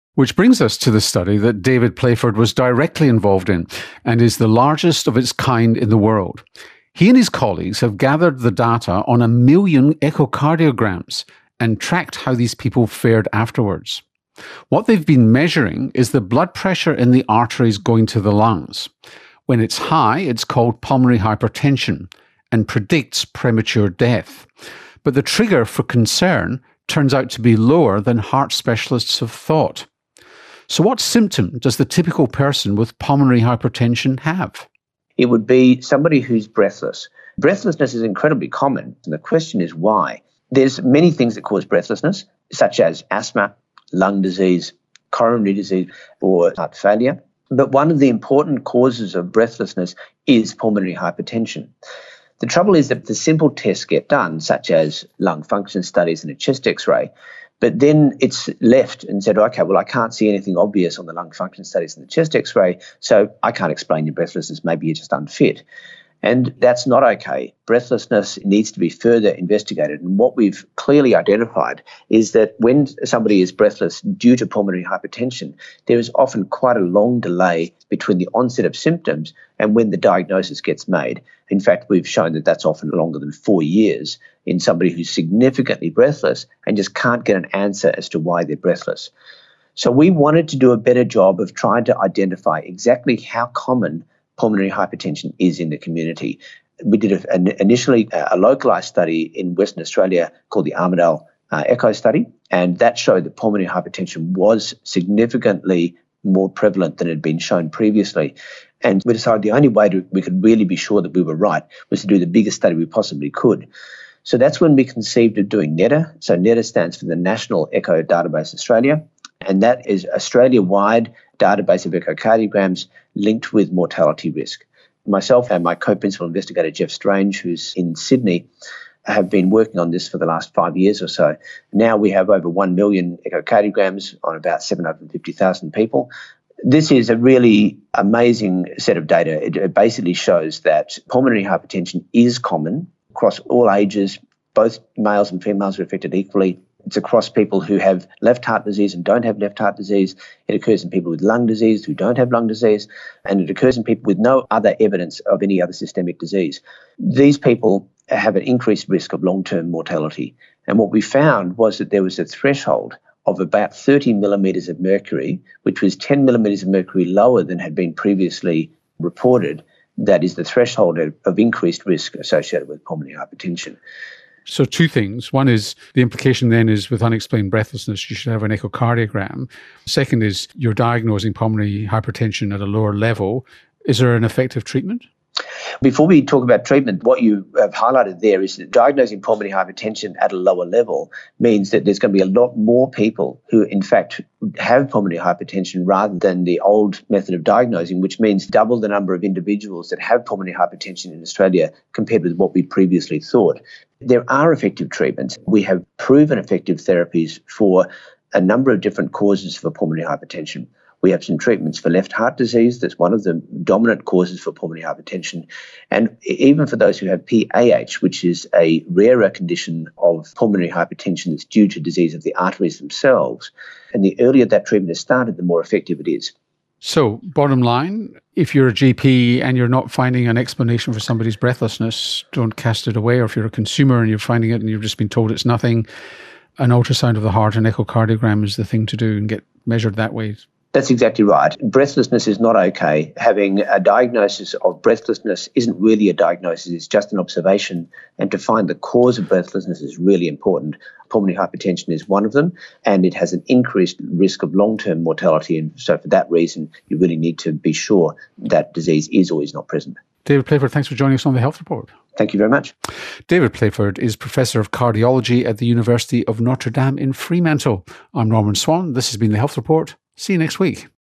Which brings us to the study that David Playford was directly involved in and is the largest of its kind in the world. He and his colleagues have gathered the data on 1 million echocardiograms and tracked how these people fared afterwards. What they've been measuring is the blood pressure in the arteries going to the lungs. When it's high, it's called pulmonary hypertension and predicts premature death. But the trigger for concern turns out to be lower than heart specialists have thought. So what symptom does the typical person with pulmonary hypertension have? It would be somebody who's breathless. Breathlessness is incredibly common, and the question is why. There's many things that cause breathlessness, such as asthma, lung disease, coronary disease, or heart failure. But one of the important causes of breathlessness is pulmonary hypertension. The trouble is that the simple tests get done, such as lung function studies and a chest X-ray, but then it's left and said, okay, well, I can't see anything obvious on the lung function studies and the chest X-ray, so I can't explain your breathlessness. Maybe you're just unfit. And that's not okay. Breathlessness needs to be further investigated. And what we've clearly identified is that when somebody is breathless due to pulmonary hypertension, there is often quite a long delay between the onset of symptoms and when the diagnosis gets made. In fact, we've shown that that's often longer than 4 years in somebody who's significantly breathless and just can't get an answer as to why they're breathless. So we wanted to do a better job of trying to identify exactly how common pulmonary hypertension is in the community. We did initially a localised study in Western Australia called the Armidale Echo Study, and that showed that pulmonary hypertension was significantly more prevalent than had been shown previously. And we decided the only way we could really be sure that we were right was to do the biggest study we possibly could. So that's when we conceived of doing NEDA. So NEDA stands for the National Echo Database Australia, and that is Australia-wide database of echocardiograms linked with mortality risk. Myself and my co-principal investigator, Jeff Strange, who's in Sydney, have been working on this for the last 5 years or so. Now we have over 1 million echocardiograms on about 750,000 people. This is a really amazing set of data. It basically shows that pulmonary hypertension is common across all ages. Both males and females are affected equally. It's across people who have left heart disease and don't have left heart disease. It occurs in people with lung disease who don't have lung disease. And it occurs in people with no other evidence of any other systemic disease. These people have an increased risk of long-term mortality. And what we found was that there was a threshold of about 30 millimetres of mercury, which was 10 millimetres of mercury lower than had been previously reported. That is the threshold of increased risk associated with pulmonary hypertension. So two things. One is the implication then is with unexplained breathlessness, you should have an echocardiogram. Second is you're diagnosing pulmonary hypertension at a lower level. Is there an effective treatment? Before we talk about treatment, what you have highlighted there is that diagnosing pulmonary hypertension at a lower level means that there's going to be a lot more people who, in fact, have pulmonary hypertension rather than the old method of diagnosing, which means double the number of individuals that have pulmonary hypertension in Australia compared with what we previously thought. There are effective treatments. We have proven effective therapies for a number of different causes for pulmonary hypertension. We have some treatments for left heart disease. That's one of the dominant causes for pulmonary hypertension. And even for those who have PAH, which is a rarer condition of pulmonary hypertension that's due to disease of the arteries themselves. And the earlier that treatment is started, the more effective it is. So, bottom line, if you're a GP and you're not finding an explanation for somebody's breathlessness, don't cast it away. Or if you're a consumer and you're finding it and you've just been told it's nothing, an ultrasound of the heart, an echocardiogram is the thing to do and get measured that way. That's exactly right. Breathlessness is not okay. Having a diagnosis of breathlessness isn't really a diagnosis, it's just an observation. And to find the cause of breathlessness is really important. Pulmonary hypertension is one of them, and it has an increased risk of long-term mortality. And so for that reason, you really need to be sure that disease is or is not present. David Playford, thanks for joining us on The Health Report. Thank you very much. David Playford is Professor of Cardiology at the University of Notre Dame in Fremantle. I'm Norman Swan. This has been The Health Report. See you next week.